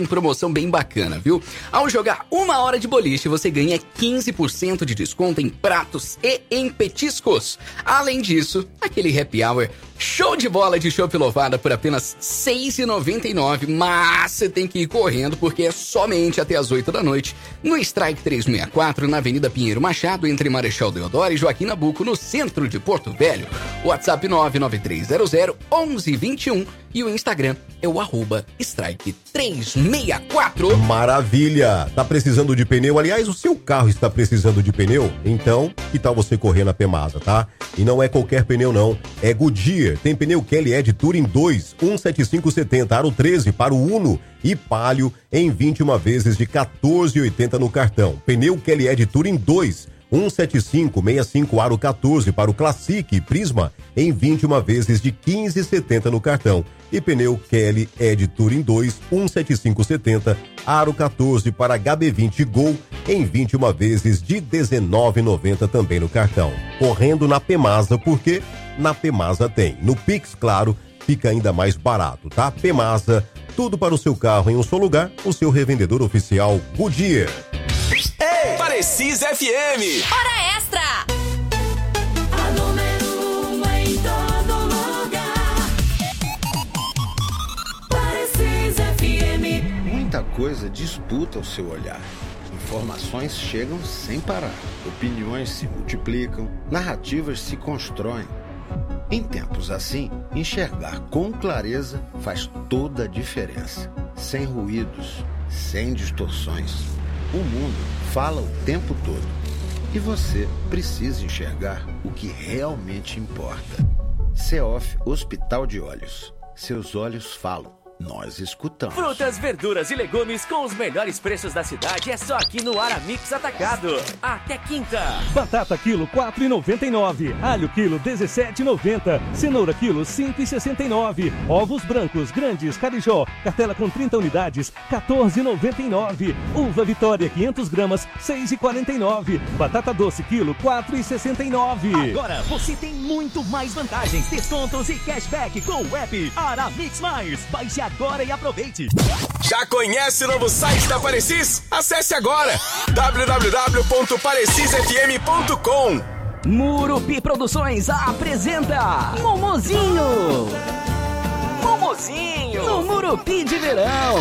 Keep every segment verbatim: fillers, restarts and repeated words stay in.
Promoção bem bacana, viu? Ao jogar uma hora de boliche, você ganha quinze por cento de desconto em pratos e em petiscos. Além disso, aquele happy hour show de bola de chopp Louvada por apenas seis reais e noventa e nove centavos. Mas você tem que ir correndo porque é somente até as oito da noite no Strike trezentos e sessenta e quatro, na Avenida Pinheiro Machado, entre Marechal Deodoro e Joaquim Nabuco, no centro de Porto Velho. WhatsApp nove nove três zero zero um um dois um e o Instagram é o arroba Strike trezentos e sessenta e quatro. Maravilha! Tá precisando de pneu? Aliás, o seu carro está precisando de pneu? Então, que tal você correr na Pemasa, tá? E não é qualquer pneu não, é Goodyear. Tem pneu K L E Touring dois, cento e setenta e cinco setenta, aro treze para o Uno e Palio em vinte e uma vezes de quatorze reais e oitenta centavos no cartão. Pneu K L E Touring dois, cento e setenta e cinco sessenta e cinco, aro quatorze para o Classic e Prisma em vinte e uma vezes de quinze reais e setenta centavos no cartão. E pneu Kelly Ed Touring dois, cento e setenta e cinco setenta, aro quatorze para H B vinte Gol em vinte e uma vezes de dezenove reais e noventa centavos também no cartão. Correndo na Pemasa, porque na Pemasa tem. No Pix, claro, fica ainda mais barato, tá? Pemasa, tudo para o seu carro em um só lugar, o seu revendedor oficial Goodyear. Ei, Parecis F M. Hora extra. A número um em todo lugar. Parecis F M. Muita coisa disputa o seu olhar. Informações chegam sem parar. Opiniões se multiplicam. Narrativas se constroem. Em tempos assim, enxergar com clareza faz toda a diferença. Sem ruídos, sem distorções. O mundo fala o tempo todo e você precisa enxergar o que realmente importa. CEOF Hospital de Olhos. Seus olhos falam. Nós escutamos. Frutas, verduras e legumes com os melhores preços da cidade é só aqui no Aramix Atacado. Até quinta. Batata quilo quatro reais e noventa e nove centavos. Alho quilo dezessete reais e noventa centavos. Cenoura quilo cinco reais e sessenta e nove centavos. Ovos brancos grandes Carijó. Cartela com trinta unidades, quatorze reais e noventa e nove centavos. Uva Vitória quinhentas gramas, seis reais e quarenta e nove centavos. Batata doce quilo quatro reais e sessenta e nove centavos. Agora você tem muito mais vantagens, descontos e cashback com o app Aramix Mais. Baixe agora e aproveite. Já conhece o novo site da Parecis? Acesse agora w w w ponto parecis f m ponto com. Murupi Produções apresenta Momozinho. Momozinho no Murupi de Verão.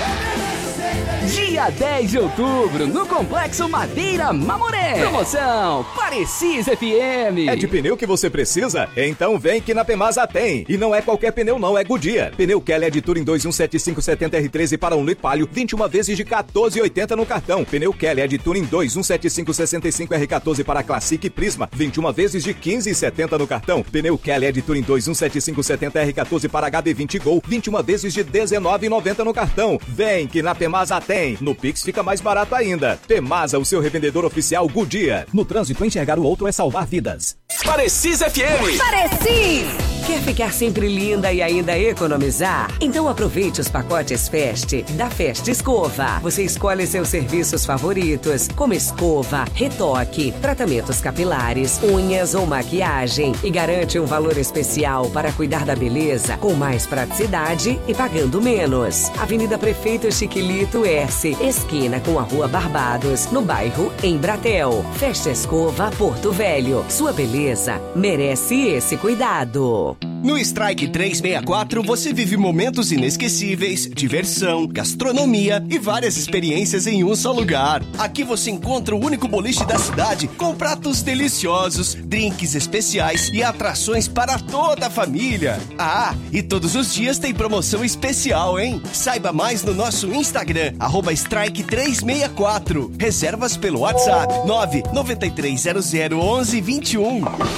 Dia dez de outubro, no Complexo Madeira Mamoré. Promoção Parecis F M. É de pneu que você precisa? Então vem que na Pemasa tem. E não é qualquer pneu não, é Goodyear. Pneu Kelly Ed Touring dois, cento e setenta e cinco setenta R treze para um litro Palio, vinte e uma vezes de quatorze reais e oitenta centavos no cartão. Pneu Kelly Ed Touring dois, cento e setenta e cinco sessenta e cinco R quatorze para Classic e Prisma, vinte e uma vezes de quinze reais e setenta centavos no cartão. Pneu Kelly Ed Touring dois, cento e setenta e cinco setenta R quatorze para H B vinte Gol, vinte e uma vezes de dezenove reais e noventa centavos no cartão. Vem que na Pemasa tem. No Pix fica mais barato ainda. Pemasa, o seu revendedor oficial Goodyear. No trânsito, enxergar o outro é salvar vidas. Parecis F M. Parecis! Quer ficar sempre linda e ainda economizar? Então aproveite os pacotes Fest da Fest Escova. Você escolhe seus serviços favoritos, como escova, retoque, tratamentos capilares, unhas ou maquiagem, e garante um valor especial para cuidar da beleza com mais praticidade e pagando menos. Avenida Prefeito Chiquilito S, esquina com a Rua Barbados, no bairro Embratel. Fest Escova Porto Velho. Sua beleza merece esse cuidado. No Strike trezentos e sessenta e quatro você vive momentos inesquecíveis, diversão, gastronomia e várias experiências em um só lugar. Aqui você encontra o único boliche da cidade com pratos deliciosos, drinks especiais e atrações para toda a família. Ah, e todos os dias tem promoção especial, hein? Saiba mais no nosso Instagram, arroba Strike trezentos e sessenta e quatro. Reservas pelo WhatsApp nove nove três zero zero onze vinte e um.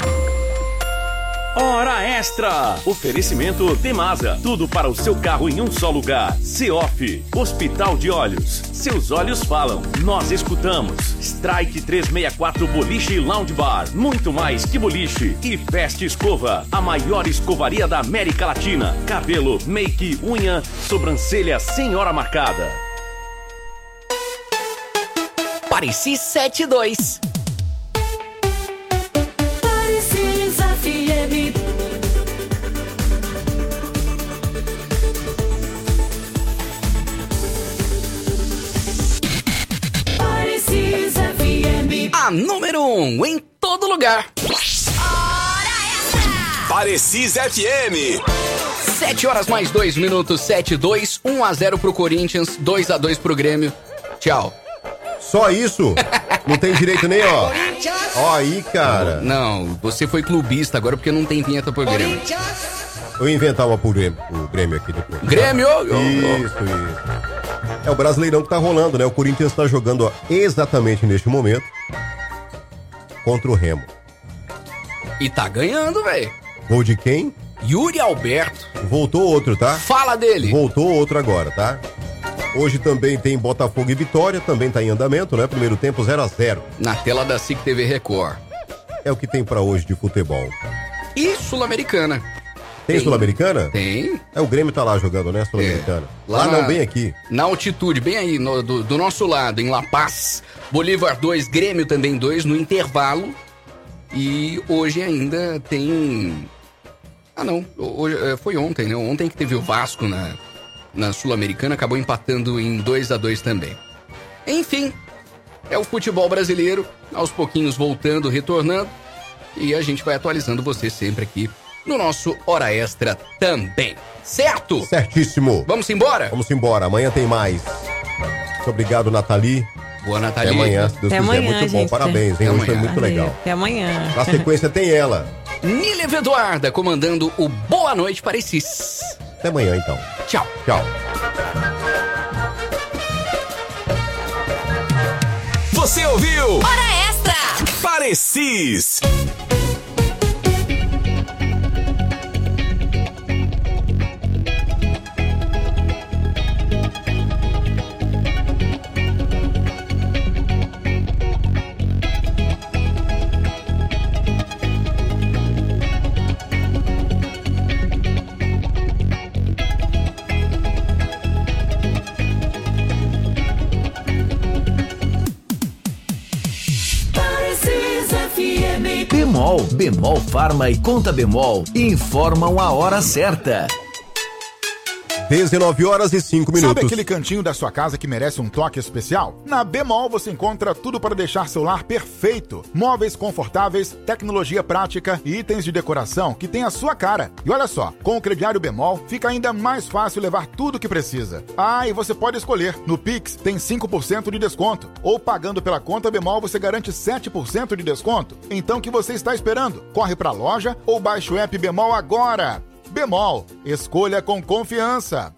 Hora Extra. Oferecimento Temasa. Tudo para o seu carro em um só lugar. CEOF. Hospital de Olhos. Seus olhos falam. Nós escutamos. Strike trezentos e sessenta e quatro Boliche e Lounge Bar. Muito mais que boliche. E Fest Escova. A maior escovaria da América Latina. Cabelo, make, unha, sobrancelha sem hora marcada. Parecis setenta e dois. a número um em todo lugar. Parecis F M. sete horas mais dois minutos, sete dois, um a zero pro Corinthians, dois a dois pro Grêmio. Tchau. Só isso? Não tem direito nem, ó. Ó aí, cara. Não, você foi clubista agora porque não tem vinheta pro Grêmio. Eu ia inventar uma pro Grêmio, o Grêmio aqui depois. Grêmio? Isso, isso. É o Brasileirão que tá rolando, né? O Corinthians tá jogando ó, exatamente neste momento contra o Remo. E tá ganhando, velho. Gol de quem? Yuri Alberto. Voltou outro, tá? Fala dele. Voltou outro agora, tá? Hoje também tem Botafogo e Vitória, também tá em andamento, né? Primeiro tempo zero a zero. Na tela da S I C T V Record. É o que tem pra hoje de futebol. E Sul-Americana. Tem, tem Sul-Americana? Tem. É, o Grêmio tá lá jogando, né? Sul-Americana. É. Lá, lá não, na, bem aqui. Na altitude, bem aí, no, do, do nosso lado, em La Paz. Bolívar dois, Grêmio também dois, no intervalo. E hoje ainda tem... Ah, não. Hoje, foi ontem, né? Ontem que teve o Vasco na, na Sul-Americana, acabou empatando em dois a dois também. Enfim, é o futebol brasileiro, aos pouquinhos voltando, retornando. E a gente vai atualizando você sempre aqui no nosso Hora Extra também. Certo? Certíssimo. Vamos embora? Vamos embora. Amanhã tem mais. Muito obrigado, Nathalie. Boa, Nathalie. Até amanhã, se Deus Até quiser. Amanhã, muito bom, gente. parabéns, hein? Hoje foi muito legal. Até amanhã. Na sequência tem ela. Nília Eduarda comandando o Boa Noite Parecis. Até amanhã, então. Tchau. Tchau. Você ouviu? Hora Extra. Parecis. Bemol, Bemol Farma e Conta Bemol informam a hora certa. dezenove horas e cinco minutos. Sabe aquele cantinho da sua casa que merece um toque especial? Na Bemol você encontra tudo para deixar seu lar perfeito. Móveis confortáveis, tecnologia prática e itens de decoração que tem a sua cara. E olha só, com o crediário Bemol fica ainda mais fácil levar tudo o que precisa. Ah, e você pode escolher. No Pix tem cinco por cento de desconto. Ou pagando pela conta Bemol você garante sete por cento de desconto. Então o que você está esperando? Corre para a loja ou baixe o app Bemol agora. Bemol, escolha com confiança.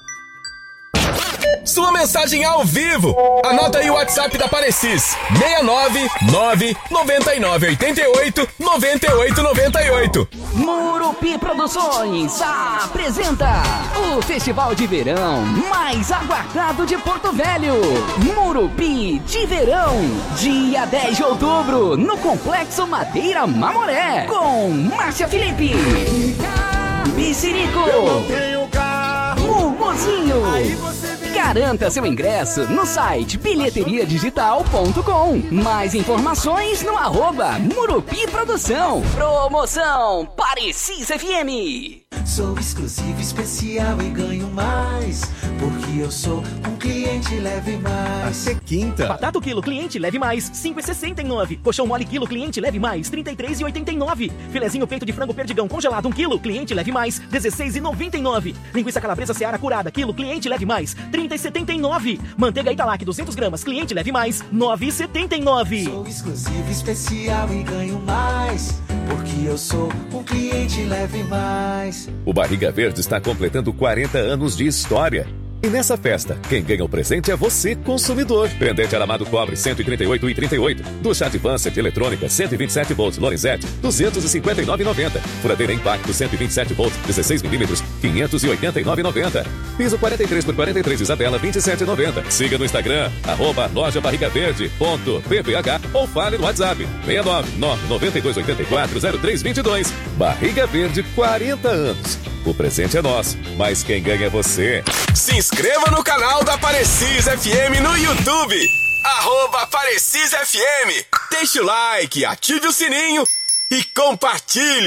Sua mensagem ao vivo. Anota aí o WhatsApp da Parecis. seis nove nove nove nove oito oito nove oito nove oito. Murupi Produções apresenta o Festival de Verão mais aguardado de Porto Velho. Murupi de Verão, dia dez de outubro, no Complexo Madeira Mamoré, com Márcia Felipe, Bicirico, Eu não tenho carro. Mumuzinho. Aí você vem. Garanta seu ingresso no site bilheteria digital ponto com. Mais informações no arroba Murupi Produção. Promoção Parecis F M. Sou exclusivo, especial e ganho mais. Porque eu sou um cliente leve mais. Até quinta. Batata o quilo, cliente leve mais, cinco e sessenta e nove. Colchão mole quilo, cliente leve mais, trinta e três e oitenta e nove. Filezinho peito de frango perdigão congelado um quilo, cliente leve mais, dezesseis e noventa e nove. Linguiça calabresa Seara curada, quilo, cliente leve mais, trinta e setenta e nove. Manteiga Italac duzentos gramas, cliente leve mais, nove e setenta e nove. Sou exclusivo, especial e ganho mais. Porque eu sou um cliente leve mais. O Barriga Verde está completando quarenta anos de história. E nessa festa, quem ganha o presente é você, consumidor. Pendente aramado cobre cento e trinta e oito reais e trinta e oito centavos. Ducha Advanced eletrônica cento e vinte e sete volts Lorenzetti duzentos e cinquenta e nove reais e noventa centavos. Furadeira Impacto cento e vinte e sete volts dezesseis milímetros quinhentos e oitenta e nove reais e noventa centavos. Piso quarenta e três por quarenta e três Isabela vinte e sete reais e noventa centavos. Siga no Instagram arroba loja barriga verde ponto p p h ou fale no WhatsApp seis nove nove nove dois oito quatro zero três dois dois. Barriga Verde, quarenta anos. O presente é nosso, mas quem ganha é você. Se inscreva no canal da Parecis F M no YouTube. Arroba Parecis F M. Deixe o like, ative o sininho e compartilhe.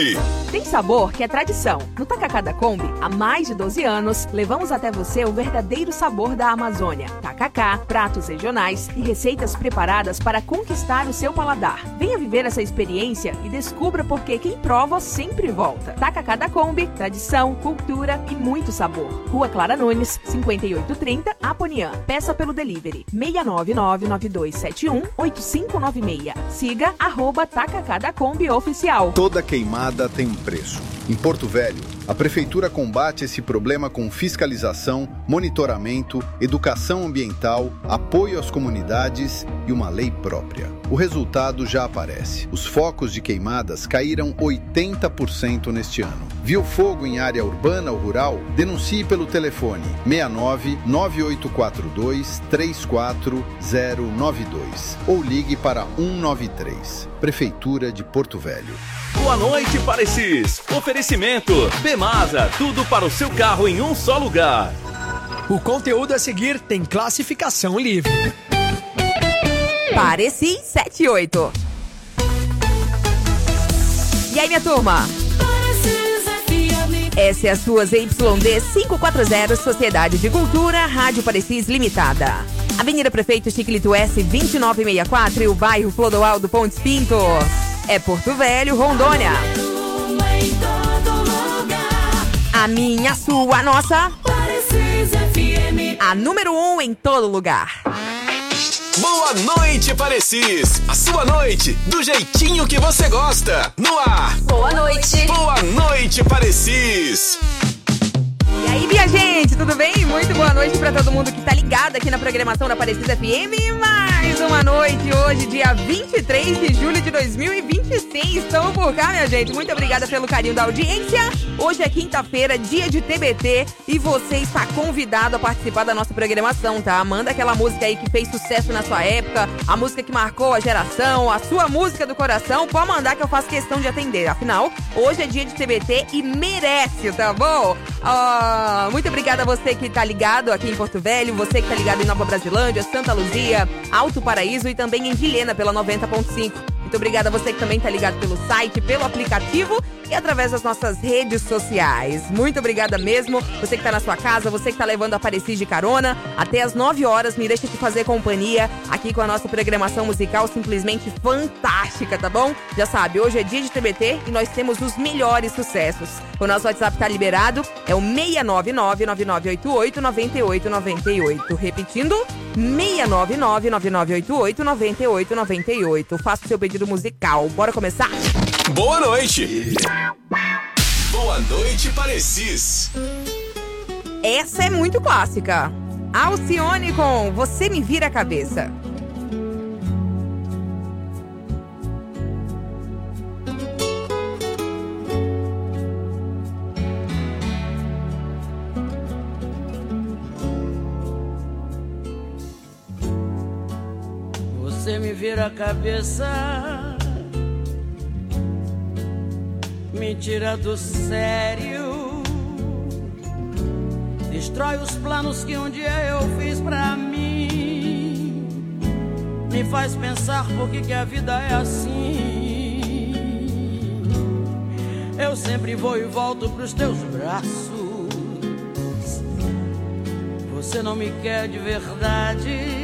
Tem sabor que é tradição. No Tacacá da Kombi, há mais de doze anos, levamos até você o verdadeiro sabor da Amazônia. Tacacá, pratos regionais e receitas preparadas para conquistar o seu paladar. Venha viver essa experiência e descubra por que quem prova sempre volta. Tacacá da Kombi, tradição, cultura e muito sabor. Rua Clara Nunes, cinquenta e oito trinta, Aponian. Peça pelo delivery seis nove nove nove dois sete um oito cinco nove seis. Siga arroba Tacacá da Kombi Oficial. Toda queimada tem um preço. Em Porto Velho, a Prefeitura combate esse problema com fiscalização, monitoramento, educação ambiental, apoio às comunidades e uma lei própria. O resultado já aparece. Os focos de queimadas caíram oitenta por cento neste ano. Viu fogo em área urbana ou rural? Denuncie pelo telefone seis nove nove oito quatro dois três quatro zero nove dois ou ligue para um nove três. Prefeitura de Porto Velho. Boa noite, Parecis. Oferecimento Bemasa, tudo para o seu carro em um só lugar. O conteúdo a seguir tem classificação livre. Parecis setenta e oito. E aí, minha turma? Essa é a sua Z Y D quinhentos e quarenta, Sociedade de Cultura, Rádio Parecis Limitada. Avenida Prefeito Chiquilito S, vinte e nove sessenta e quatro, e o bairro Clodoaldo Pontes Pinto. É Porto Velho, Rondônia. A minha, a sua, a nossa. A número um em todo lugar. Boa noite, Parecis! A sua noite, do jeitinho que você gosta. No ar! Boa noite! Boa noite, Parecis! E aí, minha gente, tudo bem? Muito boa noite pra todo mundo que tá ligado aqui na programação da Parecis F M. Mais uma noite hoje, dia vinte e três de julho de dois mil e vinte e seis. Estamos por cá, minha gente. Muito obrigada pelo carinho da audiência. Hoje é quinta-feira, dia de T B T, e você está convidado a participar da nossa programação, tá? Manda aquela música aí que fez sucesso na sua época, a música que marcou a geração, a sua música do coração. Pode mandar que eu faço questão de atender. Afinal, hoje é dia de T B T e merece, tá bom? Ah, muito obrigada a você que tá ligado aqui em Porto Velho, você que tá ligado em Nova Brasilândia, Santa Luzia, Alto Paraíso e também em Vilhena pela noventa ponto cinco. Muito obrigada a você que também tá ligado pelo site, pelo aplicativo e através das nossas redes sociais. Muito obrigada mesmo. Você que tá na sua casa, você que tá levando a Parecis de carona. Até às nove horas, me deixa te fazer companhia aqui com a nossa programação musical simplesmente fantástica, tá bom? Já sabe, hoje é dia de T B T e nós temos os melhores sucessos. O nosso WhatsApp tá liberado, é o seis nove nove nove nove oito oito nove oito nove oito. Repetindo, seis nove nove nove nove oito oito nove oito nove oito. Faça o seu pedido musical. Bora começar? Boa noite! Boa noite, Parecis! Essa é muito clássica. Alcione com Você Me Vira a Cabeça. Você me vira a cabeça, me tira do sério, destrói os planos que um dia eu fiz pra mim, me faz pensar por que que a vida é assim. Eu sempre vou e volto pros teus braços, você não me quer de verdade.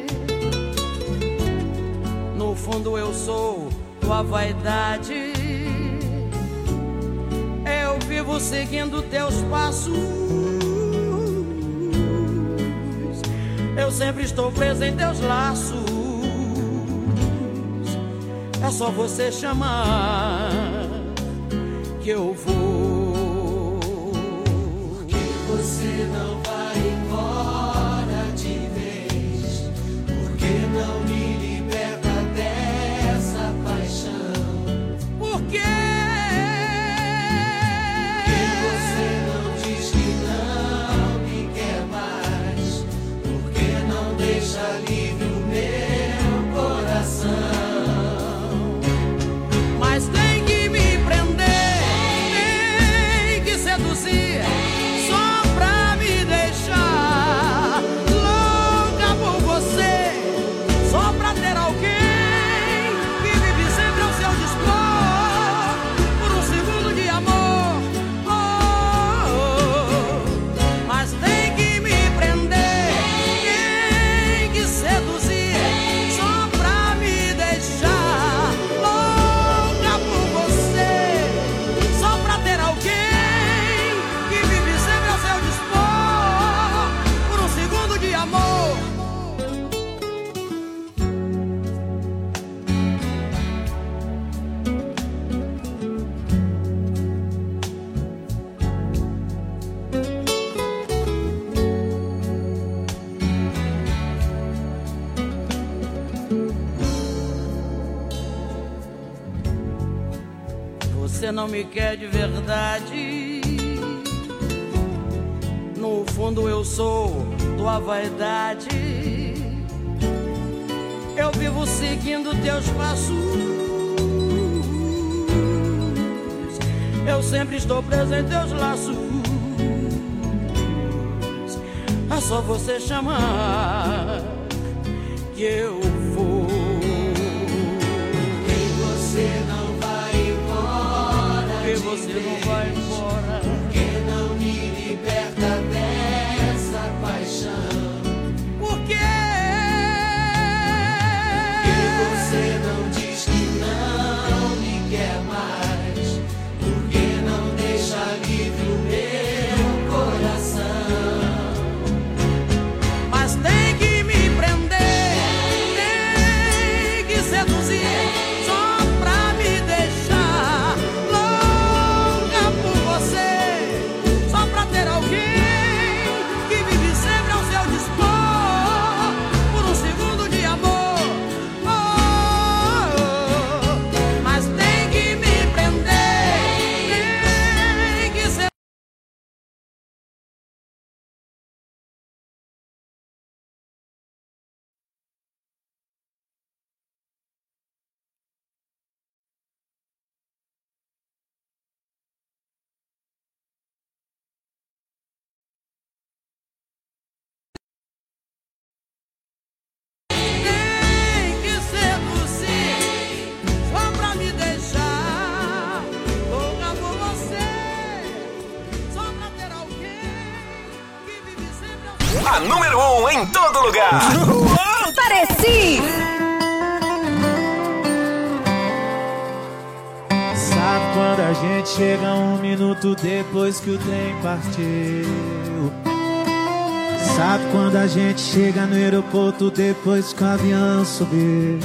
No fundo eu sou tua vaidade, eu vivo seguindo teus passos, eu sempre estou preso em teus laços. É só você chamar que eu vou. Por que você não vai embora de vez? Por que não me só pra me deixar você não me quer de verdade. No fundo eu sou tua vaidade. Eu vivo seguindo teus passos. Eu sempre estou preso em teus laços. É só você chamar que eu vou. E você não vai embora. E você não vai embora. Porque não me liberta dessa paixão. Por quê? E você não diz que não me quer mais. Porque não deixa livre o meu coração. Mas tem que me prender, tem que seduzir, só pra me deixar louca por você, só pra ter alguém que vive sempre ao seu dispor, por um segundo de amor. Oh, oh, oh. Mas tem que me prender, tem que ser. Tem que seduzir, só pra me deixar louca por você, só pra ter alguém que vive sempre ao seu A número um em todo lugar. Pareci! Sabe quando a gente chega um minuto depois que o trem partiu? Sabe quando a gente chega no aeroporto depois que o avião subiu?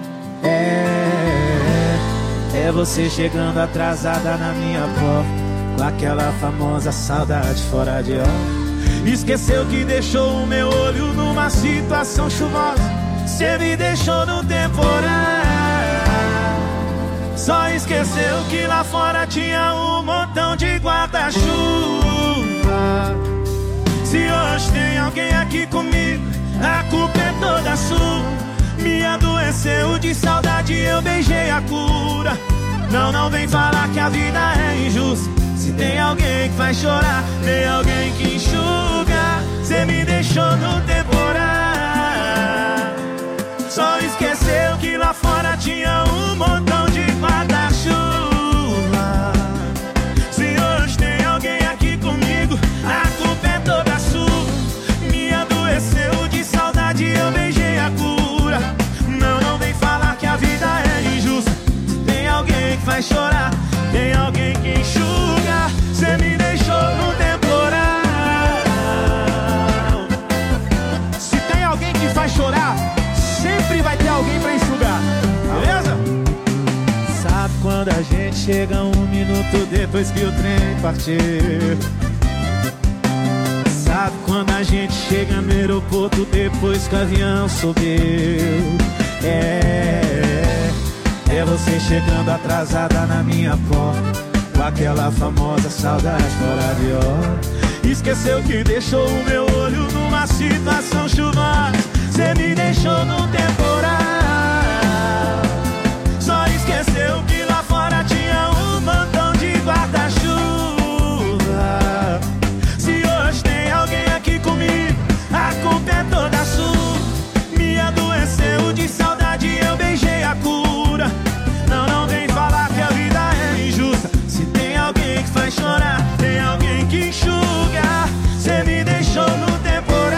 É, é você chegando atrasada na minha porta, com aquela famosa saudade fora de hora. Esqueceu que deixou o meu olho numa situação chuvosa. Cê me deixou no temporal. Só esqueceu que lá fora tinha um montão de guarda-chuva. Se hoje tem alguém aqui comigo, a culpa é toda sua. Me adoeceu de saudade, eu beijei a cura. Não, não vem falar que a vida é injusta. Se tem alguém que faz chorar, tem alguém que enxuga. Cê me deixou no temporal. Só esqueceu que lá fora tinha um montão de guarda-chuva. Se hoje tem alguém aqui comigo, a culpa é toda sua. Me adoeceu de saudade, eu beijei a cura. Não, não vem falar que a vida é injusta. Se tem alguém que faz chorar, tem alguém que enxuga. Cê me deixou no temporal. Se tem alguém que faz chorar, sempre vai ter alguém pra enxugar, beleza? Sabe quando a gente chega um minuto depois que o trem partiu? Sabe quando a gente chega no aeroporto depois que o avião subiu? É, é você chegando atrasada na minha porta, com aquela famosa saudade fora de hora. Esqueceu que deixou o meu olho numa situação chuvosa. Cê me deixou no temporal. Só esqueceu que lá fora tinha um montão de guarda-chuva. Se hoje tem alguém aqui comigo, a culpa é toda sua. Me adoeceu de saudade, eu beijei a cura. Não, não vem falar que a vida é injusta. Se tem alguém que faz chorar, tem alguém que enxuga. Cê me deixou no temporal.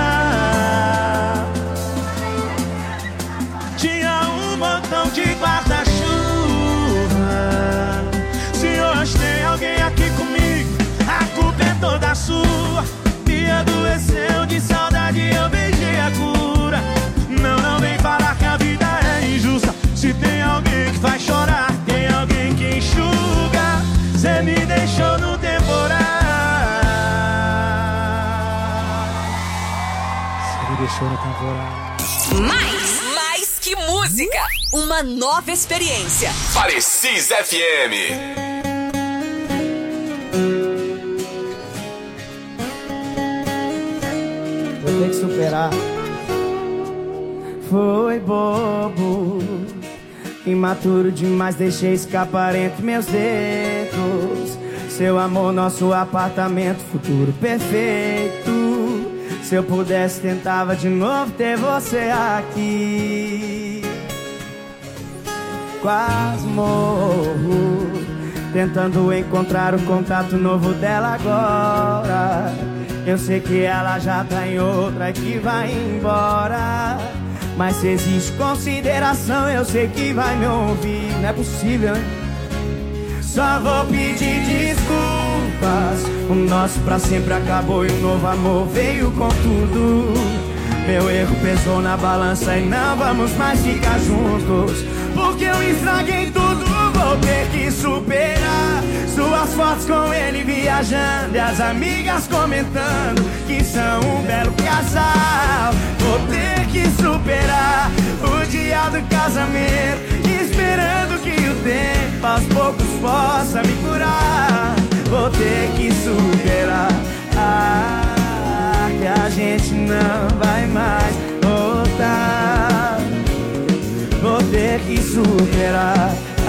Tinha um montão de guarda-chuva. Se hoje tem alguém aqui comigo, a culpa é toda sua. Me adoeceu de saudade, eu beijei a cura. Não, não vem falar que a vida é injusta. Se tem alguém que faz chorar, tem alguém que enxuga. Cê me deixou no temporal. Cê me deixou no temporal. Mais, mais que música, uma nova experiência. Parecis F M. foi bobo. Imaturo demais, deixei escapar entre meus dedos. Seu amor, nosso apartamento, futuro perfeito. Se eu pudesse, tentava de novo ter você aqui. Quase morro, tentando encontrar o contato novo dela agora. Eu sei que ela já tá em outra e que vai embora. Mas se existe consideração, eu sei que vai me ouvir. Não é possível, hein? Só vou pedir desculpas. O nosso pra sempre acabou e o novo amor veio com tudo. Meu erro pesou na balança e não vamos mais ficar juntos. Porque eu estraguei tudo, vou ter que superar. Suas fotos com ele viajando e as amigas comentando que são um belo casal. Vou ter que superar o dia do casamento, esperando que o tempo aos poucos possa me curar. Vou ter que superar, ah, que a gente não vai mais voltar. Vou ter que superar,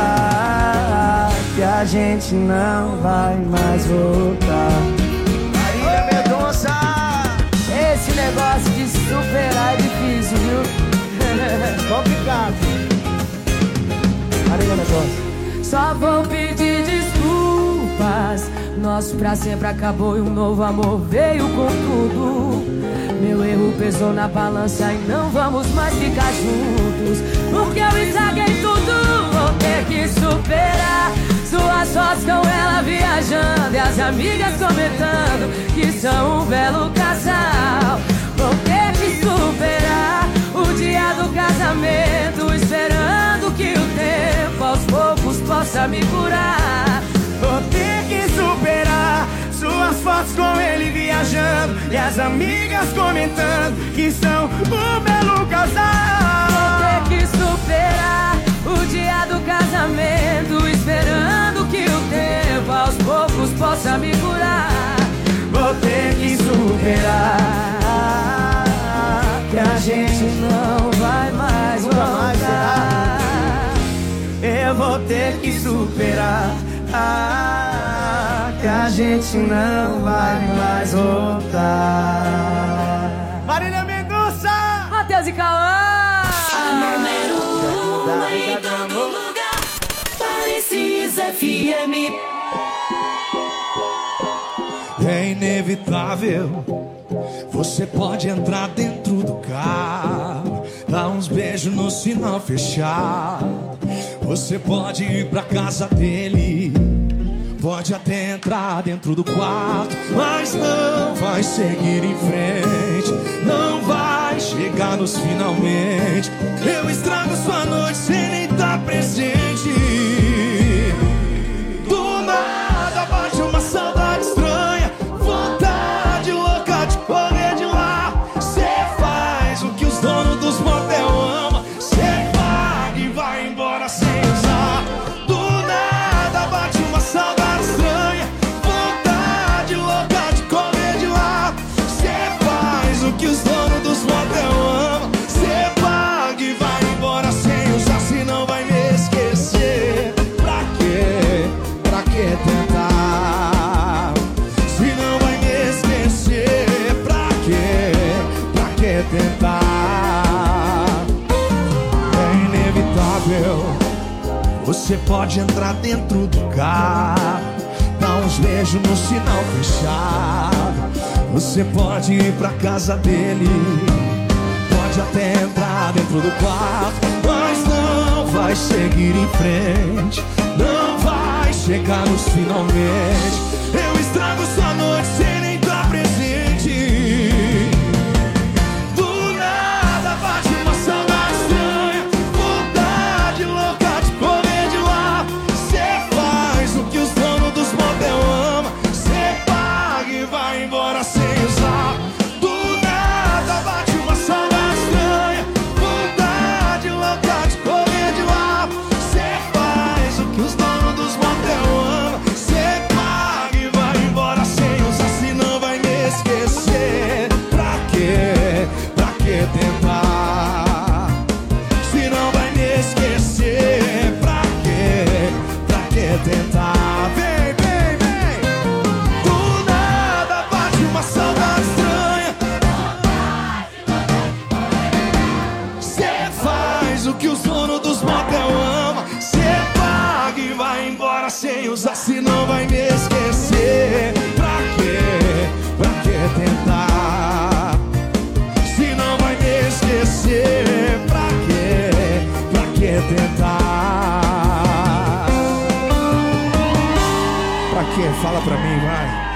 ah, que a gente não vai mais voltar. Marília Mendonça! Esse negócio de superar é difícil, viu? Complicado. Marília Mendonça. Só vou pedir desculpas. Nosso pra sempre acabou e um novo amor veio com tudo. Meu erro pesou na balança e não vamos mais ficar juntos. Porque eu estraguei tudo, vou ter que superar. Suas fotos com ela viajando e as amigas comentando que são um belo casal. Vou ter que superar o dia do casamento, esperando que o tempo aos poucos possa me curar. Vou ter que superar suas fotos com ele viajando e as amigas comentando que são um belo casal. Vou ter que superar o dia do casamento, esperando que o tempo aos poucos possa me curar. Vou ter que superar, que a gente não vai mais voltar. Eu vou ter que superar, ah, que a gente não vai mais voltar. Marília Mendonça! Matheus e Cauã! A número um em todo lugar, Parecis F M. É inevitável, você pode entrar dentro do carro, dar uns beijos no sinal fechado. Você pode ir pra casa dele, pode até entrar dentro do quarto, mas não vai seguir em frente, não vai chegar nos finalmente. Eu estrago sua noite sem nem estar presente. Do nada bate uma saudade estranha, vontade louca de correr de lá. Cê faz o que os donos dos motel amam, cê paga e vai embora sem usar. Do nada bate uma saudade estranha, vontade louca de correr de lá. Cê faz o que os donos dos motel amam, cê paga e vai embora sem usar. Se não vai me esquecer, pra quê? Pra que tentar? Se não vai me esquecer, pra quê? Pra que tentar? É inevitável, você pode entrar dentro do carro, dar uns beijos no sinal fechado. Você pode ir pra casa dele, pode até entrar dentro do quarto, mas não vai seguir em frente, não vai chegar nos finalmente. Eu estrago sua noite sem nem estar presente. Do nada bate uma saudade estranha, vontade louca de correr de lá. Cê faz o que os donos dos motel amam, cê paga e vai embora sem usar. Do nada bate uma saudade estranha, vontade louca de correr de lá. Cê faz o que os donos dos motel amam, cê paga e vai embora sem usar. Se Se não vai me esquecer, pra quê? Pra que tentar? Se não vai me esquecer, pra quê? Pra que tentar? Pra quê? Fala pra mim, vai.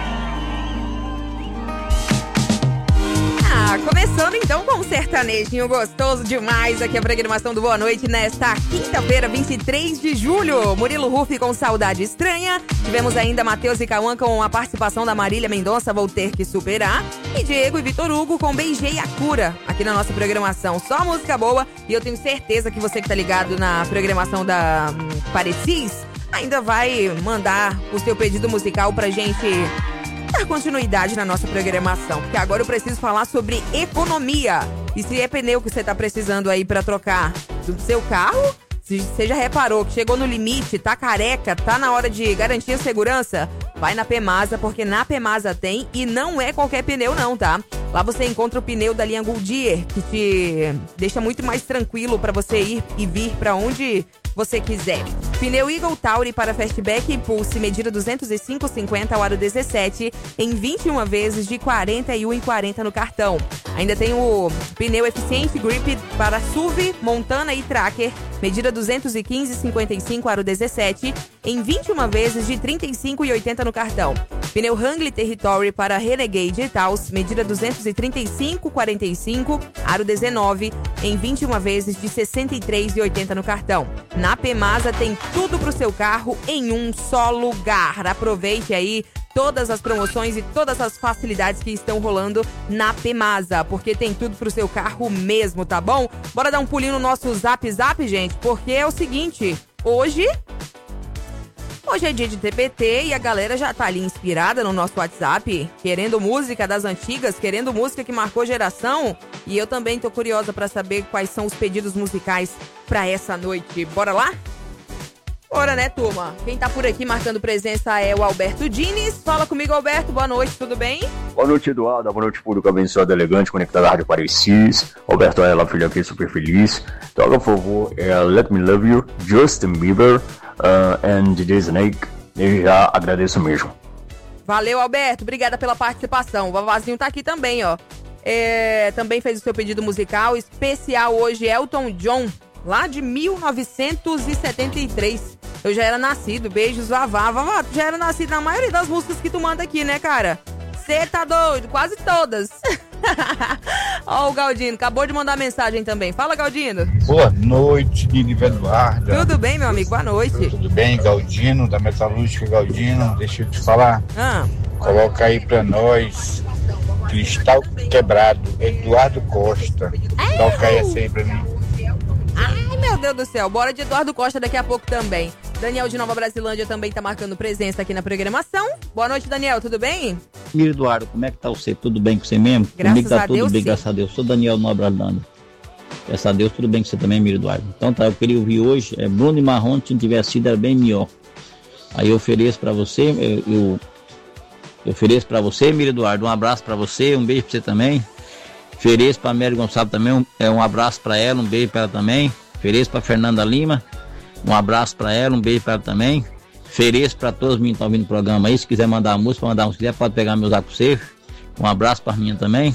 Ah, começando então com um sertanejinho gostoso demais aqui a programação do Boa Noite nesta quinta-feira, vinte e três de julho. Murilo Rufi com Saudade Estranha. Tivemos ainda Matheus e Cauã com a participação da Marília Mendonça, Vou Ter Que Superar. E Diego e Vitor Hugo com Beijei a Cura aqui na nossa programação. Só música boa e eu tenho certeza que você que tá ligado na programação da hum, Parecis ainda vai mandar o seu pedido musical pra gente dar continuidade na nossa programação, porque agora eu preciso falar sobre economia. E se é pneu que você tá precisando aí pra trocar do seu carro, se você já reparou que chegou no limite, tá careca, tá na hora de garantir a segurança, vai na Pemasa, porque na Pemasa tem e não é qualquer pneu não, tá? Lá você encontra o pneu da linha Goodyear, que te deixa muito mais tranquilo pra você ir e vir pra onde você quiser. Pneu Eagle Tauri para Fastback e Pulse, medida duzentos e cinco vírgula cinquenta ao aro dezessete, em vinte e uma vezes de quarenta e um e quarenta no cartão. Ainda tem o pneu eficiente Grip para S U V, Montana e Tracker, medida duzentos e quinze vírgula cinquenta e cinco aro dezessete, em vinte e uma vezes de trinta e cinco e oitenta no cartão. Pneu Wrangler Territory para Renegade e Taos, medida duzentos e trinta e cinco vírgula quarenta e cinco, aro dezenove, em vinte e uma vezes de sessenta e três e oitenta no cartão. Na Pemasa tem tudo pro seu carro em um só lugar. Aproveite aí todas as promoções e todas as facilidades que estão rolando na Pemasa, porque tem tudo pro seu carro mesmo, tá bom? Bora dar um pulinho no nosso Zap Zap, gente, porque é o seguinte, hoje... Hoje é dia de T P T e a galera já tá ali inspirada no nosso WhatsApp, querendo música das antigas, querendo música que marcou geração. E eu também tô curiosa pra saber quais são os pedidos musicais pra essa noite. Bora lá? Bora, né, turma? Quem tá por aqui marcando presença é o Alberto Diniz. Fala comigo, Alberto. Boa noite, tudo bem? Boa noite, Eduardo. Boa noite, público abençoado, elegante, conectado à Rádio Parecis. Alberto, ela, filha aqui, super feliz. Toca, por favor, é Let Me Love You, Justin Bieber uh, and D J Snake. Eu já agradeço mesmo. Valeu, Alberto. Obrigada pela participação. O Vavazinho tá aqui também, ó. É, também fez o seu pedido musical. Especial hoje, Elton John, lá de mil novecentos e setenta e três. Eu já era nascido. Beijos, Vavá. Vavá, tu já era nascido na maioria das músicas que tu manda aqui, né, cara? Cê tá doido? Quase todas. Ó, o Galdino, acabou de mandar mensagem também. Fala, Galdino. Boa noite, Ninive Eduarda. Tudo bem, meu amigo? Boa noite. Tudo bem, Galdino, da Metalúrgica Galdino. Deixa eu te falar. Ah. Coloca aí pra nós Cristal Quebrado, Eduardo Costa. Ai, Toca aí essa aí pra mim. Ai, meu Deus do céu. Bora de Eduardo Costa daqui a pouco também. Daniel de Nova Brasilândia também tá marcando presença aqui na programação. Boa noite, Daniel. Tudo bem? Miro Eduardo, como é que tá você? Tudo bem com você mesmo? Graças Comigo tá a tudo Deus, bem, sim. graças a Deus. Sou Daniel de Nova Brasilândia. Graças a Deus, tudo bem com você também, Miro Eduardo. Então tá, eu queria ouvir hoje, é Bruno e Marrone, se não tivesse sido, era bem melhor. Aí eu ofereço pra você, eu, eu, eu ofereço pra você, Miro Eduardo, um abraço pra você, um beijo pra você também. Ofereço pra Mary Gonçalves também, um, é, um abraço pra ela, um beijo pra ela também. Ofereço pra Fernanda Lima, um abraço pra ela, um beijo pra ela também. Ofereço pra todos os meninos que estão ouvindo o programa aí, se quiser mandar música, mandar música, quiser, pode pegar meu zaco safe. Um abraço pra minha também.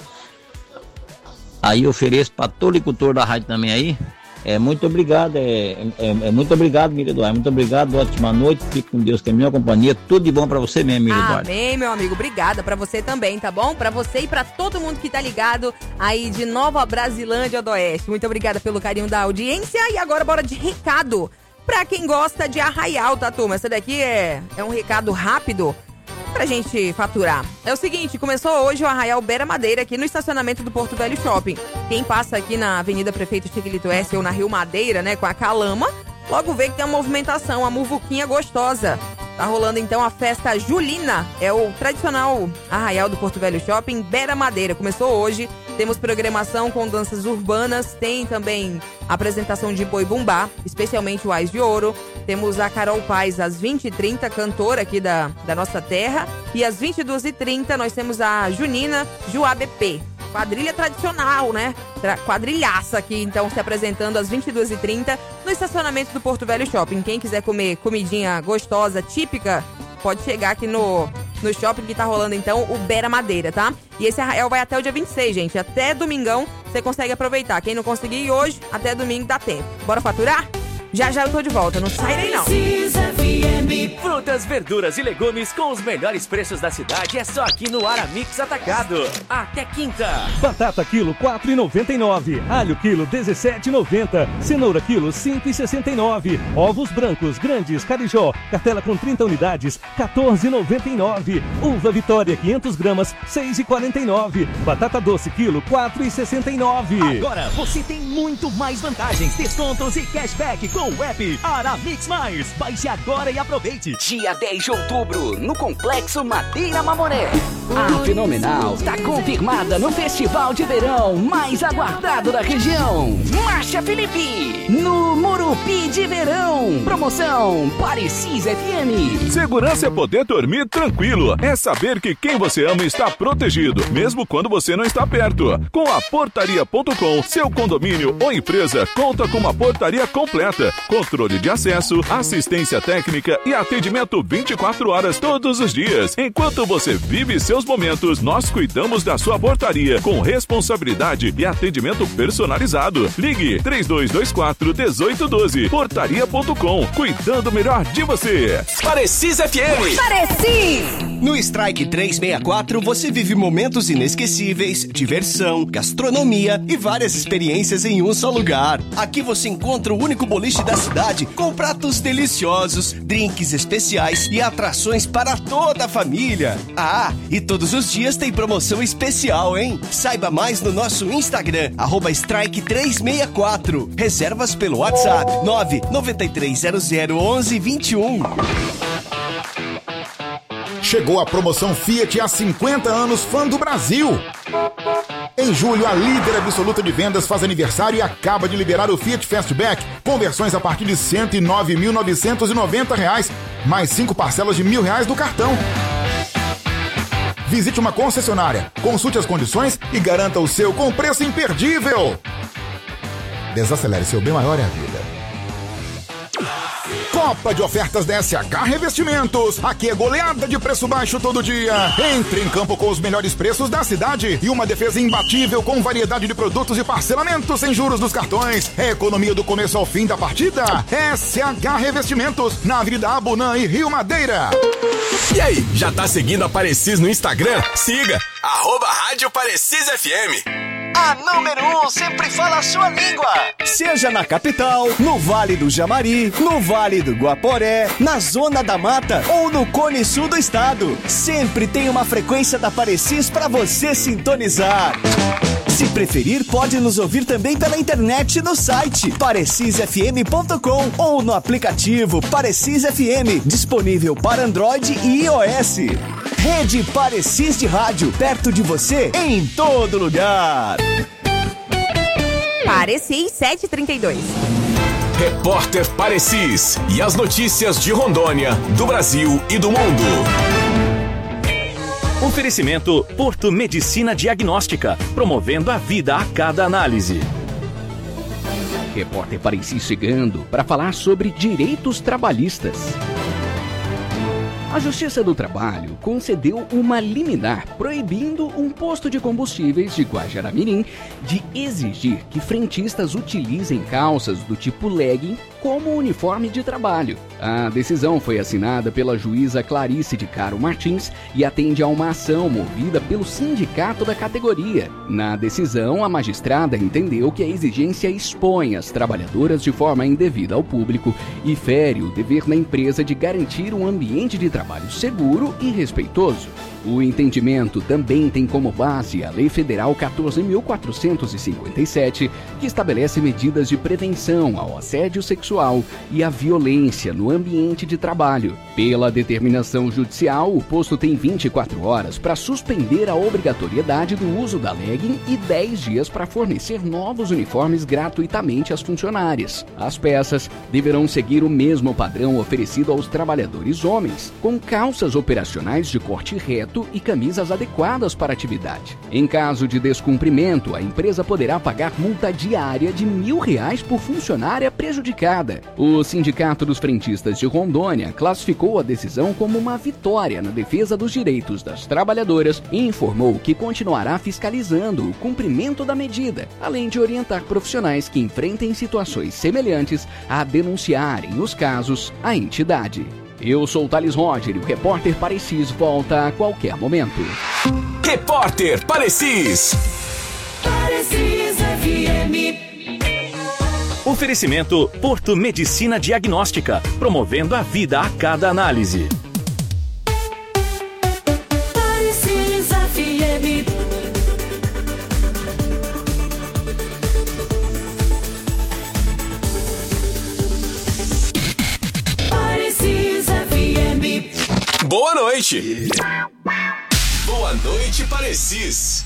Aí eu ofereço pra todo licultor da rádio também aí. É, muito obrigado, é, é, é muito obrigado, Miro Eduardo. Muito obrigado, ótima noite, fique com Deus, que é a minha companhia. Tudo de bom pra você mesmo, Miro Eduardo. Amém, meu amigo. Obrigada pra você também, tá bom? Pra você e pra todo mundo que tá ligado aí de Nova Brasilândia do Oeste. Muito obrigada pelo carinho da audiência. E agora bora de recado pra quem gosta de Arraial, tá, turma? Essa daqui é, é um recado rápido pra gente faturar. É o seguinte, começou hoje o Arraial Beira Madeira aqui no estacionamento do Porto Velho Shopping. Quem passa aqui na Avenida Prefeito Chiquilito Oeste ou na Rio Madeira, né, com a Calama, logo vê que tem uma movimentação, uma muvuquinha gostosa. Tá rolando então a festa julina, é o tradicional Arraial do Porto Velho Shopping, Beira Madeira. Começou hoje, temos programação com danças urbanas, tem também apresentação de boi bumbá, especialmente o Ais de Ouro. Temos a Carol Paz às vinte e trinta, cantora aqui da, da nossa terra. E às vinte e duas e trinta nós temos a Junina Juá B P. quadrilha tradicional, né? Tra- quadrilhaça aqui, então, se apresentando às vinte e duas e trinta no estacionamento do Porto Velho Shopping. Quem quiser comer comidinha gostosa, típica, pode chegar aqui no, no shopping que tá rolando, então, o Bera Madeira, tá? E esse arraial vai até o dia vinte e seis, gente. Até domingão você consegue aproveitar. Quem não conseguir ir hoje, até domingo dá tempo. Bora faturar? Já já eu tô de volta, não sai daí não. Frutas, verduras e legumes com os melhores preços da cidade é só aqui no Aramix Atacado. Até quinta. Batata quilo quatro reais e noventa e nove centavos, alho quilo dezessete reais e noventa centavos, cenoura quilo cinco reais e sessenta e nove centavos, ovos brancos grandes Carijó, cartela com trinta unidades, quatorze reais e noventa e nove centavos, uva Vitória quinhentas gramas, seis reais e quarenta e nove centavos, batata doce quilo quatro reais e sessenta e nove centavos. Agora você tem muito mais vantagens, descontos e cashback com o app Aramix Mais. Baixe agora e aproveite. Dia dez de outubro, no Complexo Madeira Mamoré. A Fenomenal está confirmada no Festival de Verão mais aguardado da região. Márcia Felipe, no Murupi de Verão. Promoção Parecis F M. Segurança é poder dormir tranquilo. É saber que quem você ama está protegido, mesmo quando você não está perto. Com a portaria ponto com, seu condomínio ou empresa conta com uma portaria completa. Controle de acesso, assistência técnica e atendimento vinte e quatro horas todos os dias. Enquanto você vive seus momentos, nós cuidamos da sua portaria com responsabilidade e atendimento personalizado. Ligue três dois dois quatro, um oito um dois. portaria ponto com, cuidando melhor de você. Parecis F M. Parecis! No Strike trezentos e sessenta e quatro você vive momentos inesquecíveis, diversão, gastronomia e várias experiências em um só lugar. Aqui você encontra o único boliche da cidade com pratos deliciosos, drinks especiais e atrações para toda a família. Ah, e todos os dias tem promoção especial, hein? Saiba mais no nosso Instagram, arroba Strike trezentos e sessenta e quatro. Reservas pelo WhatsApp nove nove três zero zero onze vinte e um. Chegou a promoção Fiat há cinquenta anos Fã do Brasil. Em julho, a líder absoluta de vendas faz aniversário e acaba de liberar o Fiat Fastback, com versões a partir de cento e nove mil novecentos e noventa reais, mais cinco parcelas de mil reais do cartão. Visite uma concessionária, consulte as condições e garanta o seu com preço imperdível. Desacelere, seu bem maior é a vida. Copa de ofertas da S H Revestimentos. Aqui é goleada de preço baixo todo dia. Entre em campo com os melhores preços da cidade e uma defesa imbatível com variedade de produtos e parcelamento sem juros dos cartões. É economia do começo ao fim da partida. S H Revestimentos, na Avenida Abunã e Rio Madeira. E aí, já tá seguindo a Parecis no Instagram? Siga, arroba Rádio Parecis F M. A número um sempre fala a sua língua. Seja na capital, no Vale do Jamari, no Vale do Guaporé, na Zona da Mata ou no Cone Sul do estado. Sempre tem uma frequência da Parecis para você sintonizar. Se preferir, pode nos ouvir também pela internet no site parecis f m ponto com ou no aplicativo Parecis F M, disponível para Android e iOS. Rede Parecis de rádio, perto de você, em todo lugar. Parecis sete trinta e dois. Repórter Parecis e as notícias de Rondônia, do Brasil e do mundo. Oferecimento Porto Medicina Diagnóstica, promovendo a vida a cada análise. Repórter Parecis chegando para falar sobre direitos trabalhistas. A Justiça do Trabalho concedeu uma liminar proibindo um posto de combustíveis de Guajará-Mirim de exigir que frentistas utilizem calças do tipo legging como uniforme de trabalho. A decisão foi assinada pela juíza Clarice de Caro Martins e atende a uma ação movida pelo sindicato da categoria. Na decisão, a magistrada entendeu que a exigência expõe as trabalhadoras de forma indevida ao público e fere o dever da empresa de garantir um ambiente de trabalho seguro e respeitoso. O entendimento também tem como base a Lei Federal quatorze mil quatrocentos e cinquenta e sete, que estabelece medidas de prevenção ao assédio sexual e à violência no ambiente de trabalho. Pela determinação judicial, o posto tem vinte e quatro horas para suspender a obrigatoriedade do uso da legging e dez dias para fornecer novos uniformes gratuitamente às funcionárias. As peças deverão seguir o mesmo padrão oferecido aos trabalhadores homens, com calças operacionais de corte reto adequado e camisas adequadas para a atividade. Em caso de descumprimento, a empresa poderá pagar multa diária de mil reais por funcionária prejudicada. O Sindicato dos Frentistas de Rondônia classificou a decisão como uma vitória na defesa dos direitos das trabalhadoras e informou que continuará fiscalizando o cumprimento da medida, além de orientar profissionais que enfrentem situações semelhantes a denunciarem os casos à entidade. Eu sou o Thales Roger e o Repórter Parecis volta a qualquer momento. Repórter Parecis. Parecis F M. Oferecimento Porto Medicina Diagnóstica, promovendo a vida a cada análise. Parecis F M. Parecis F M. Boa noite. Boa noite, Parecis.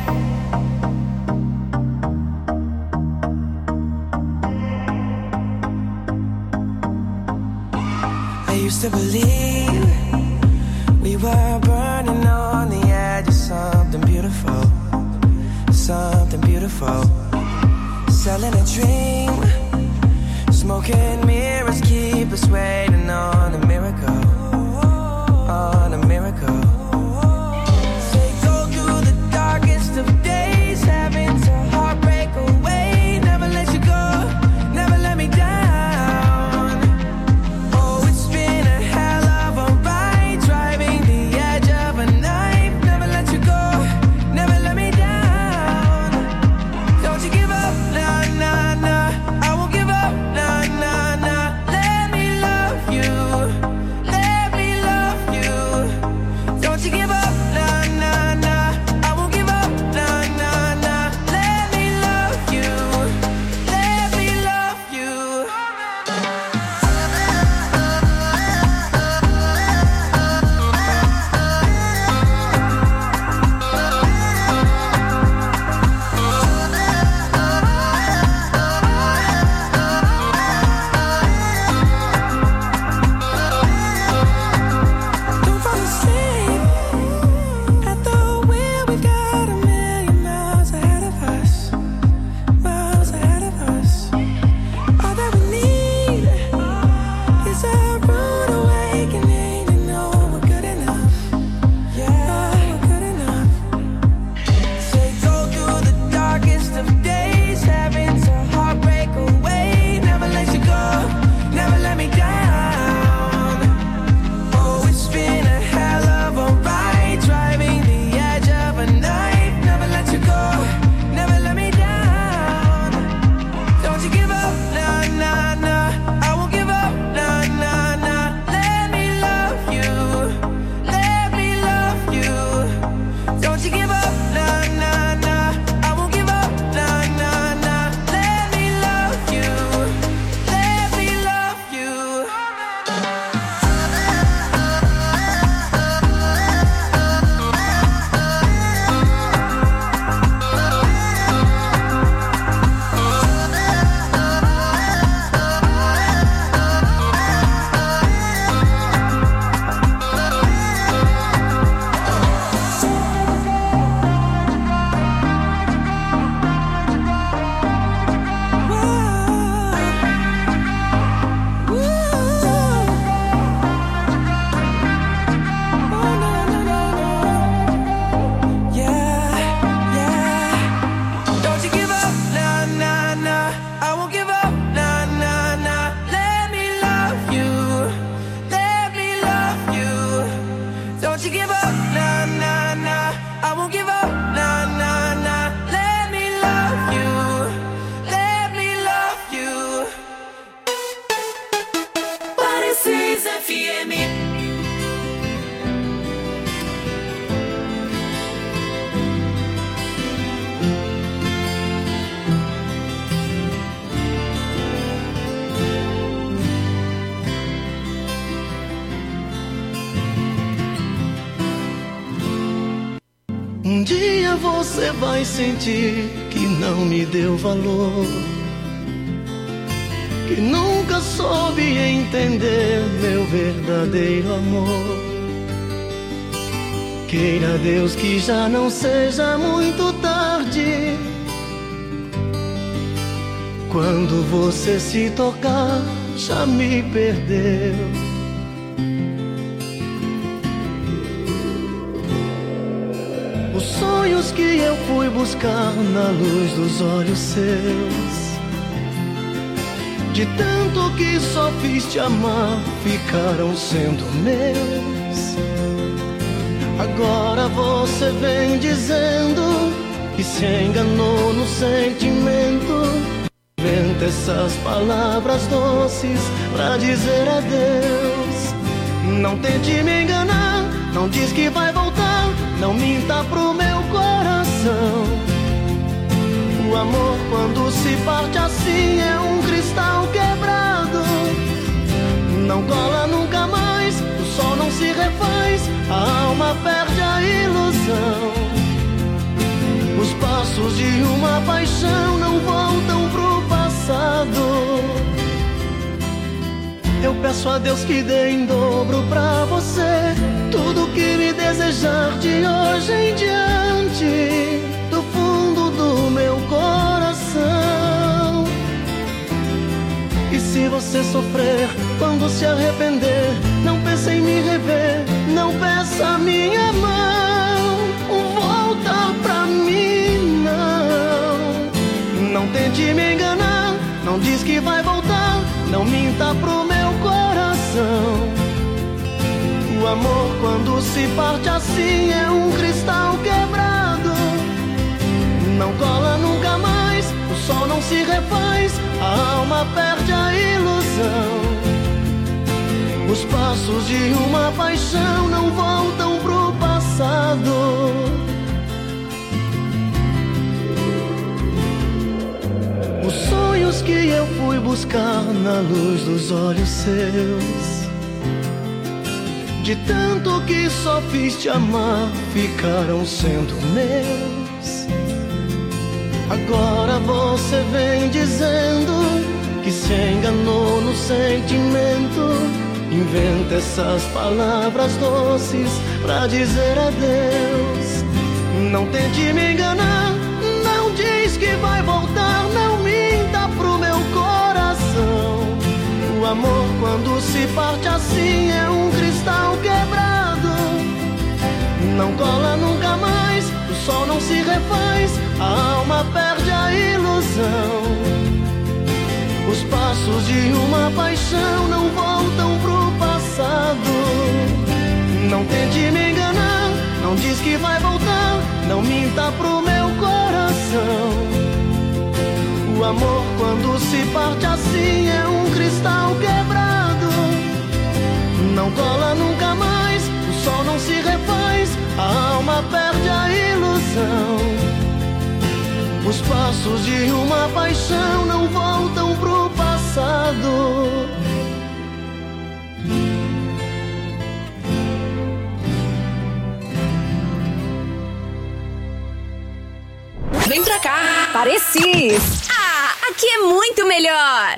I used to believe we were burning on the edge of something beautiful, something beautiful. Selling a dream, smoking mirrors keep us waiting on a miracle, on a miracle. Say go through the darkest of days, having to heartbreak away. Never let you go, never let me down. Um dia você vai sentir que não me deu valor, que nunca soube entender meu verdadeiro amor, Queira Deus que já não seja muito tarde. Quando você se tocar, já me perdeu. Os sonhos que eu fui buscar na luz dos olhos seus, de tanto que só fiz te amar, ficaram sendo meus. Agora você vem dizendo que se enganou no sentimento. Inventa essas palavras doces pra dizer adeus. Não tente me enganar, não diz que vai voltar, não minta pro meu coração. O amor quando se parte assim é um cristal quebrado. Não cola nunca mais, o sol não se refaz, a alma perde a ilusão. Os passos de uma paixão não voltam pro passado. Eu peço a Deus que dê em dobro pra você tudo que me desejar de hoje em diante, do fundo do meu coração. E se você sofrer quando se arrepender, não pense em me rever, não peça minha mão, volta pra mim não. Não tente me enganar, não diz que vai voltar, não minta pro meu coração. O amor quando se parte assim é um cristal quebrado. Não cola nunca mais, o sol não se refaz, a alma perde a ilusão. Os passos de uma paixão não voltam pro passado. Os sonhos que eu fui buscar na luz dos olhos seus, de tanto que só fiz te amar, ficaram sendo meus. Agora você vem dizendo que se enganou no sentimento. Inventa essas palavras doces pra dizer adeus. Não tente me enganar, não diz que vai voltar, não minta pro meu coração. O amor quando se parte assim é um cristal quebrado. Não cola nunca mais, o sol não se refaz, a alma perde a ilusão. Os passos de uma paixão não voltam pro passado. Não tente me enganar, não diz que vai voltar, não minta pro meu coração. O amor quando se parte assim é um cristal quebrado. Não cola nunca mais, o sol não se refaz, a alma perde a ilusão. Os passos de uma paixão não voltam pro passado. Vem pra cá, Parecis. Ah, aqui é muito melhor.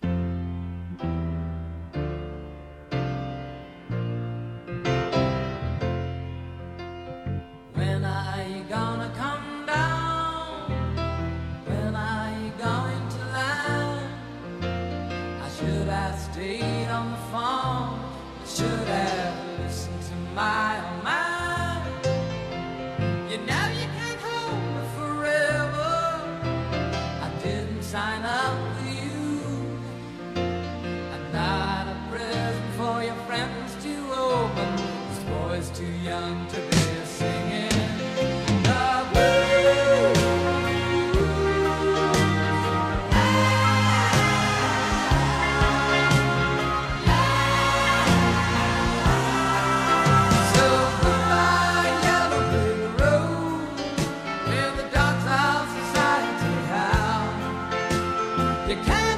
My, oh my, you know you can't hold me forever. I didn't sign up for you. I'm not a present for your friends to open. This boy's too young to be singing the blues. You can't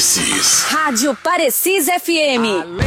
Parecis. Rádio Parecis F M.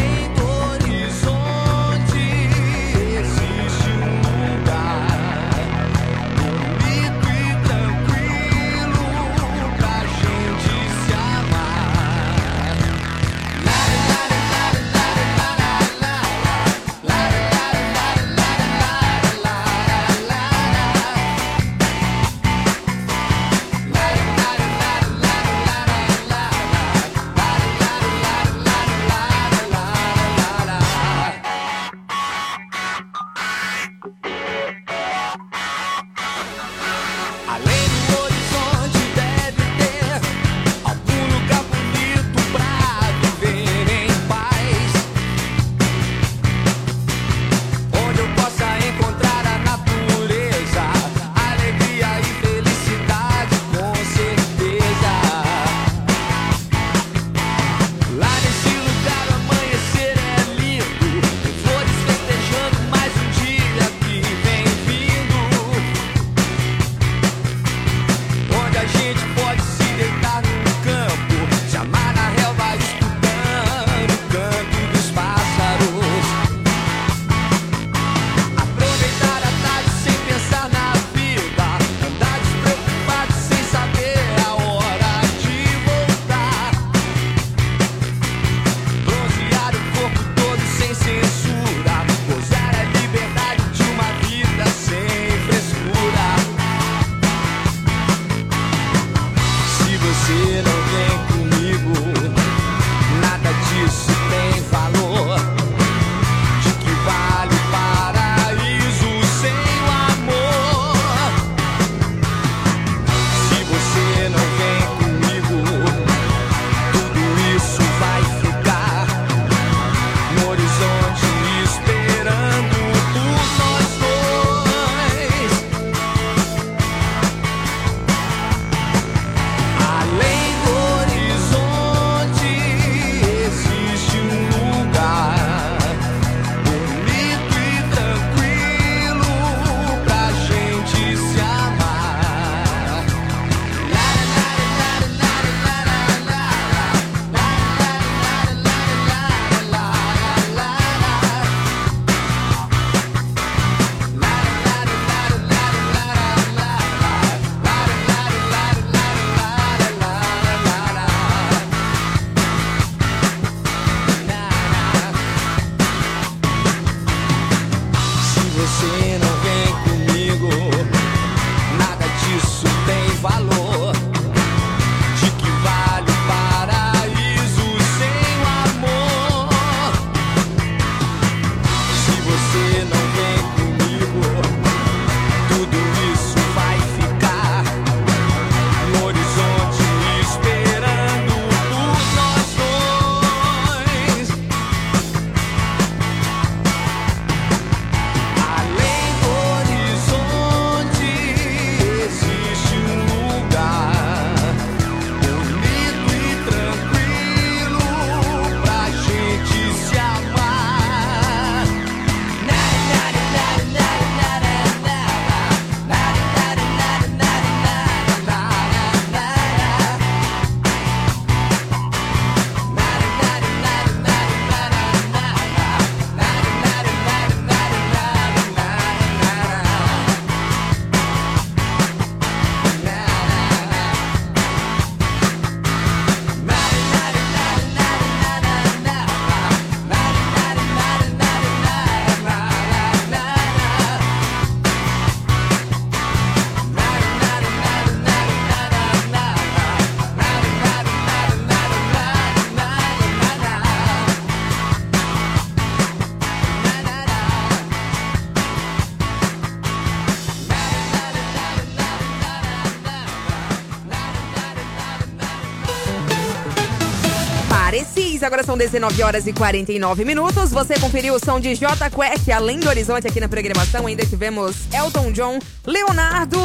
Parecis, agora são dezenove horas e quarenta e nove minutos. Você conferiu o som de Jota Quest, Além do Horizonte, aqui na programação. Ainda tivemos Elton John, Leonardo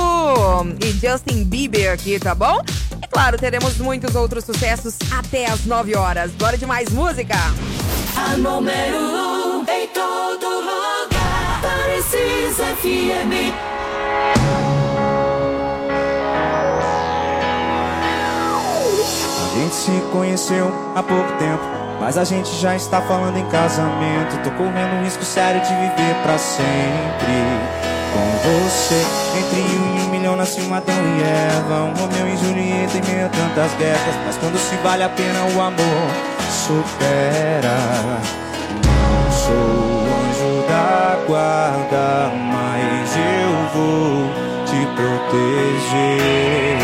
e Justin Bieber aqui, tá bom? E claro, teremos muitos outros sucessos até as nove horas. Bora de mais música! A número um em todo lugar, Parecis F M. A gente se conheceu há pouco tempo, mas a gente já está falando em casamento. Tô correndo um risco sério de viver pra sempre com você. Entre um e um milhão nasce um Adão e Eva, um Romeu e Julieta em meio a tantas guerras. Mas quando se vale a pena o amor supera. Não sou o anjo da guarda, mas eu vou te proteger.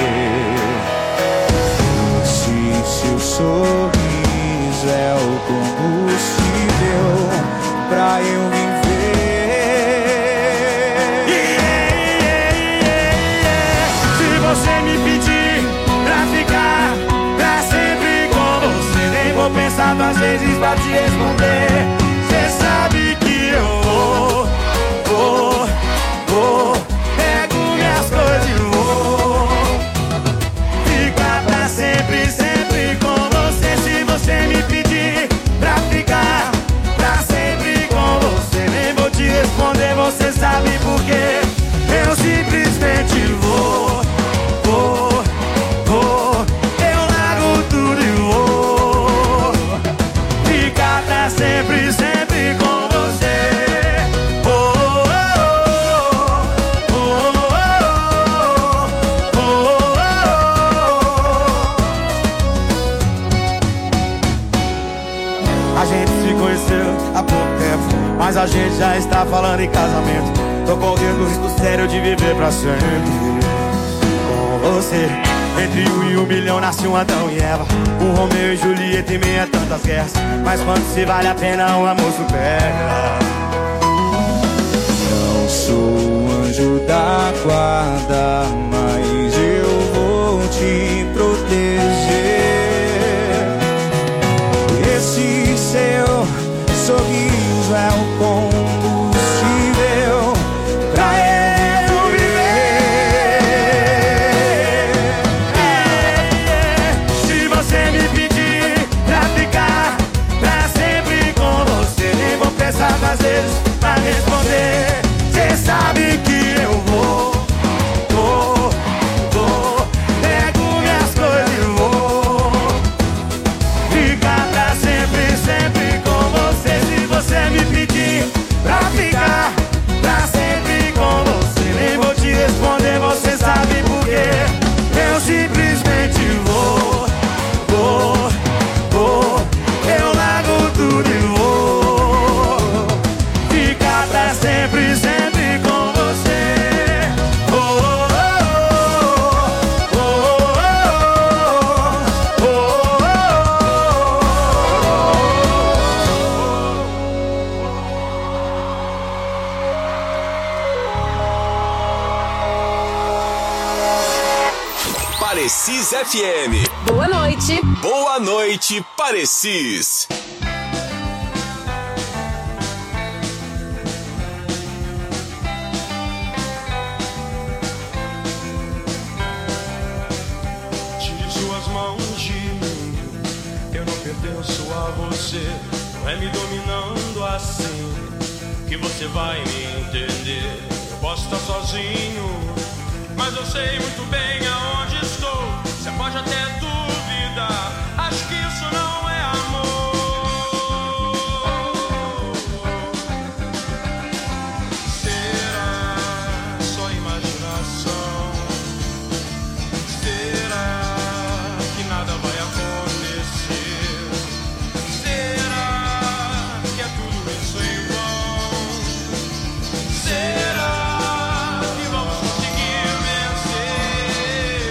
Se seu sorriso é o combustível pra eu viver. Se você me pedir pra ficar pra sempre com você, nem vou pensar duas vezes pra te responder. Cê sabe que eu vou, vou, vou, pego minhas coisas e vou ficar pra sempre, sempre com você. Se você me pedir pra ficar pra sempre com você, nem vou te responder, você sabe por quê. Eu simplesmente vou, vou, vou, eu largo tudo e vou ficar pra sempre, sempre com você. Oh, oh, oh, oh, oh, oh. A gente se conheceu há pouco tempo, mas a gente já está falando em casamento. Tô correndo o risco sério de viver pra sempre com você. Entre um e um milhão nasce um Adão e Eva, um Romeu e Julieta em meio a tantas guerras. Mas quando se vale a pena o amor supera. Não sou o anjo da guarda, mas eu vou te proteger. Esse seu sorriso é o combustível pra eu viver. Se você me pedir pra ficar pra sempre com você, nem vou pensar duas vezes pra responder. Cê sabe que eu vou, vou, vou, pego minhas coisas e vou ficar pra sempre, sempre com você. Se você me pedir pra ficar pra sempre com você, nem vou te responder, você sabe por quê. Eu simplesmente vou, vou, vou, eu largo tudo e vou ficar pra sempre, sempre com você. Oh, oh, oh, oh, oh, oh, Parecis F M. Boa noite. Boa noite, Parecis. Tire suas mãos de mim, eu não pertenço a você. Não é me dominando assim que você vai me entender. Eu posso estar sozinho, mas eu sei muito bem aonde estou. Você pode até duvidar, acho que isso não é amor. Será só imaginação? Será que nada vai acontecer? Será que é tudo isso em vão? Será que vamos conseguir vencer?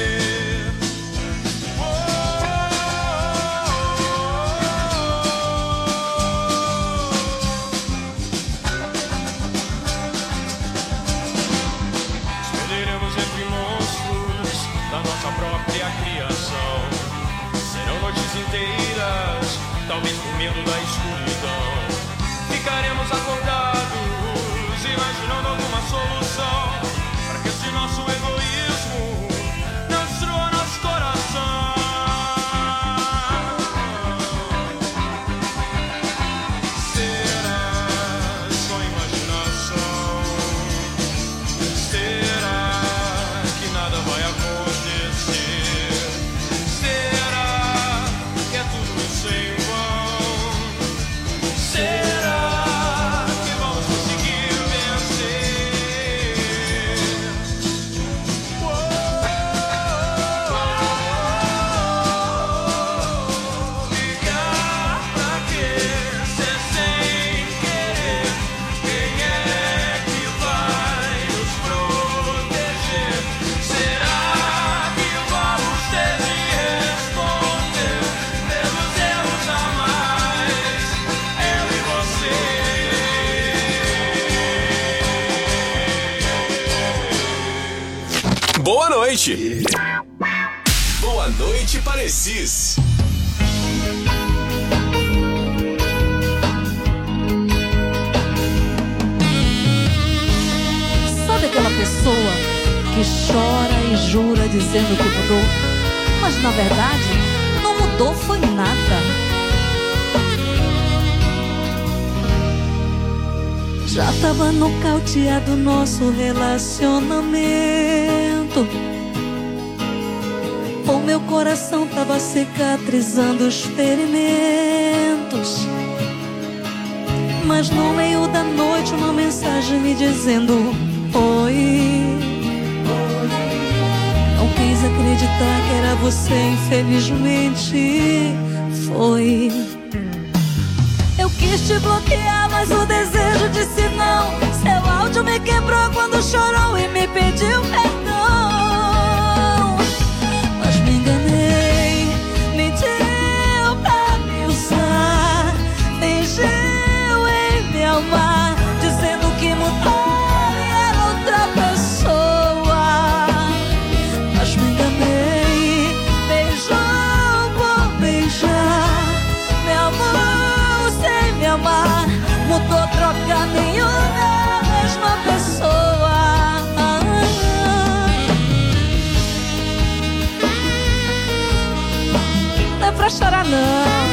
Escolheremos entre monstros da nossa própria criação. Serão noites inteiras, talvez por medo da escuridão. Ficaremos acordados, imaginando alguma solução para que esse nosso egoísmo não destrua nosso coração. Será só imaginação? Será que nada vai acontecer? Será noite. Boa noite, Parecis. Sabe aquela pessoa que chora e jura dizendo que mudou, mas na verdade não mudou foi nada? Já tava nocauteado nosso relacionamento. O meu coração tava cicatrizando os ferimentos. Mas no meio da noite uma mensagem me dizendo: oi. Não quis acreditar que era você, infelizmente foi. Eu quis te bloquear, mas o desejo disse não. Seu áudio me quebrou quando chorou e me pediu perdão. Mas me enganei, mentiu pra me usar, fingiu em me amar, dizendo que mudou e era outra pessoa. Mas me enganei, beijou por beijar, me amou sem me amar, mudou, troca nenhuma, a mesma pessoa. Não é pra chorar não.